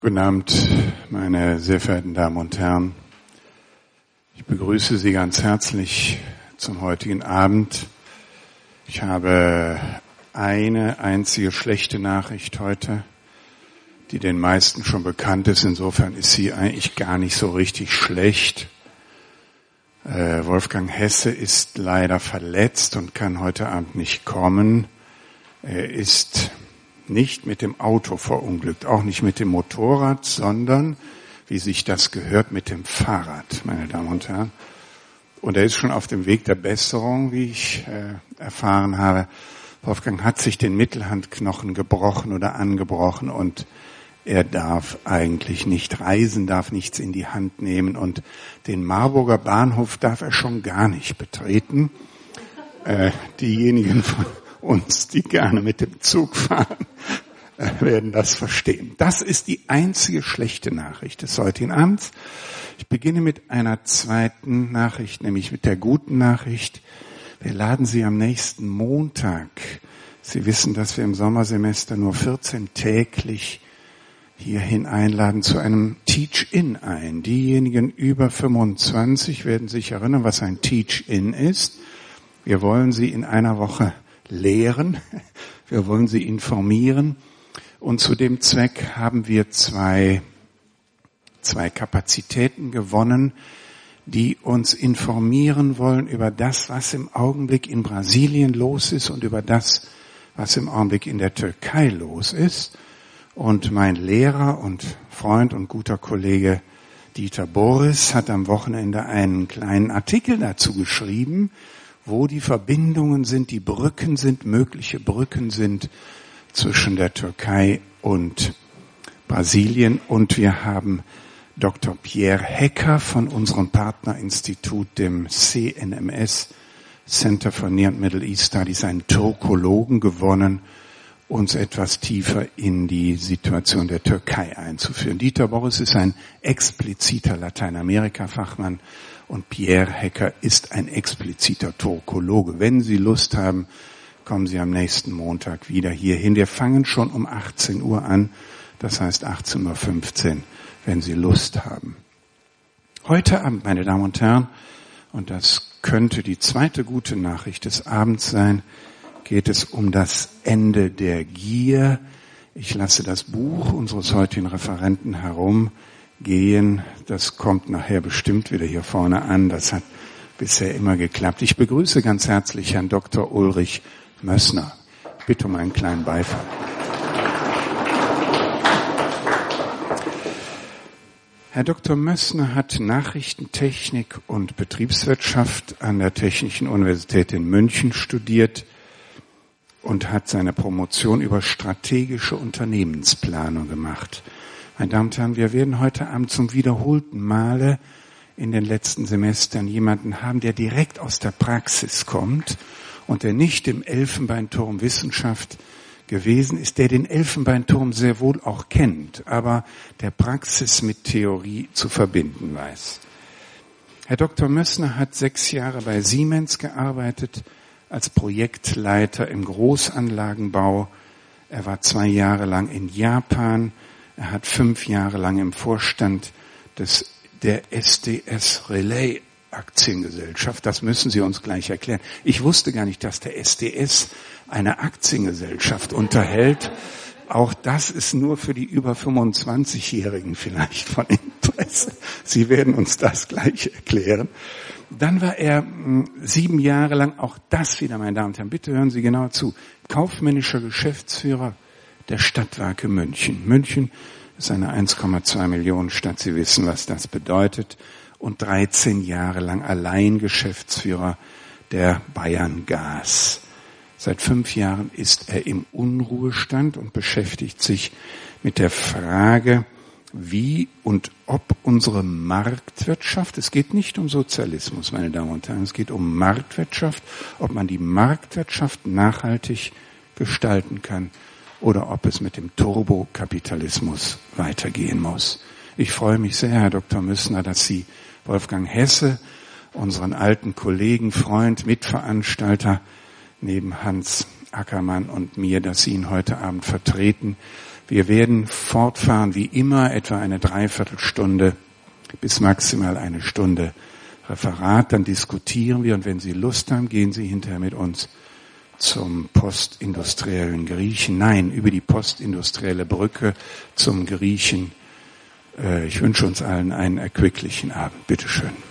Guten Abend, meine sehr verehrten Damen und Herren. Ich begrüße Sie ganz herzlich zum heutigen Abend. Ich habe eine einzige schlechte Nachricht heute, die den meisten schon bekannt ist. Insofern ist sie eigentlich gar nicht so richtig schlecht. Wolfgang Hesse ist leider verletzt und kann heute Abend nicht kommen. Er ist nicht mit dem Auto verunglückt, auch nicht mit dem Motorrad, sondern, wie sich das gehört, mit dem Fahrrad, meine Damen und Herren. Und er ist schon auf dem Weg der Besserung, wie ich erfahren habe. Wolfgang hat sich den Mittelhandknochen gebrochen oder angebrochen und er darf eigentlich nicht reisen, darf nichts in die Hand nehmen und den Marburger Bahnhof darf er schon gar nicht betreten. Diejenigen von uns, die gerne mit dem Zug fahren, werden das verstehen. Das ist die einzige schlechte Nachricht des heutigen Abends. Ich beginne mit einer zweiten Nachricht, nämlich mit der guten Nachricht. Wir laden Sie am nächsten Montag. Sie wissen, dass wir im Sommersemester nur 14 täglich hierhin einladen zu einem Teach-In ein. Diejenigen über 25 werden sich erinnern, was ein Teach-In ist. Wir wollen Sie in einer Woche lehren. Wir wollen Sie informieren. Und zu dem Zweck haben wir zwei Kapazitäten gewonnen, die uns informieren wollen über das, was im Augenblick in Brasilien los ist und über das, was im Augenblick in der Türkei los ist. Und mein Lehrer und Freund und guter Kollege Dieter Boris hat am Wochenende einen kleinen Artikel dazu geschrieben, wo die Verbindungen sind, die Brücken sind, mögliche Brücken sind zwischen der Türkei und Brasilien. Und wir haben Dr. Pierre Hecker von unserem Partnerinstitut, dem CNMS, Center for Near and Middle East Studies, einen Türkologen gewonnen, uns etwas tiefer in die Situation der Türkei einzuführen. Dieter Boris ist ein expliziter Lateinamerika-Fachmann und Pierre Hecker ist ein expliziter Türkologe. Wenn Sie Lust haben, kommen Sie am nächsten Montag wieder hierhin. Wir fangen schon um 18 Uhr an, das heißt 18:15 Uhr, wenn Sie Lust haben. Heute Abend, meine Damen und Herren, und das könnte die zweite gute Nachricht des Abends sein, geht es um das Ende der Gier. Ich lasse das Buch unseres heutigen Referenten herumgehen. Das kommt nachher bestimmt wieder hier vorne an. Das hat bisher immer geklappt. Ich begrüße ganz herzlich Herrn Dr. Ulrich Mössner. Bitte um einen kleinen Beifall. Herr Dr. Mössner hat Nachrichtentechnik und Betriebswirtschaft an der Technischen Universität in München studiert und hat seine Promotion über strategische Unternehmensplanung gemacht. Meine Damen und Herren, wir werden heute Abend zum wiederholten Male in den letzten Semestern jemanden haben, der direkt aus der Praxis kommt und der nicht im Elfenbeinturm Wissenschaft gewesen ist, der den Elfenbeinturm sehr wohl auch kennt, aber der Praxis mit Theorie zu verbinden weiß. Herr Dr. Mössner hat 6 Jahre bei Siemens gearbeitet, als Projektleiter im Großanlagenbau. Er war 2 Jahre lang in Japan. Er hat 5 Jahre lang im Vorstand der SDS Relay Aktiengesellschaft. Das müssen Sie uns gleich erklären. Ich wusste gar nicht, dass der SDS eine Aktiengesellschaft unterhält. Auch das ist nur für die über 25-Jährigen vielleicht von Interesse. Sie werden uns das gleich erklären. Dann war er 7 Jahre lang, auch das wieder, meine Damen und Herren, bitte hören Sie genau zu, kaufmännischer Geschäftsführer der Stadtwerke München. München ist eine 1,2 Millionen Stadt, Sie wissen, was das bedeutet. Und 13 Jahre lang allein Geschäftsführer der Bayern Gas. Seit 5 Jahren ist er im Unruhestand und beschäftigt sich mit der Frage, wie und ob unsere Marktwirtschaft, es geht nicht um Sozialismus, meine Damen und Herren, es geht um Marktwirtschaft, ob man die Marktwirtschaft nachhaltig gestalten kann oder ob es mit dem Turbokapitalismus weitergehen muss. Ich freue mich sehr, Herr Dr. Mössner, dass Sie Wolfgang Hesse, unseren alten Kollegen, Freund, Mitveranstalter, neben Hans Ackermann und mir, dass Sie ihn heute Abend vertreten. Wir werden fortfahren wie immer, etwa eine Dreiviertelstunde bis maximal eine Stunde Referat. Dann diskutieren wir und wenn Sie Lust haben, gehen Sie hinterher mit uns zum postindustriellen Griechen. Nein, über die postindustrielle Brücke zum Griechen. Ich wünsche uns allen einen erquicklichen Abend. Bitte schön.